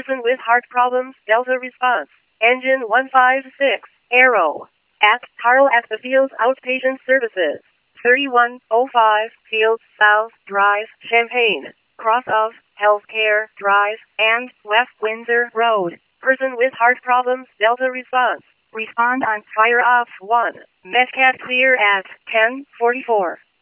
Person with heart problems, Delta response. Engine 156, Aero. At Carl at the Fields Outpatient Services. 3105 Fields South Drive, Champaign. Cross of Healthcare Drive and West Windsor Road. Person with heart problems, Delta response. Respond on fire off 1. Metcat clear at 10:44.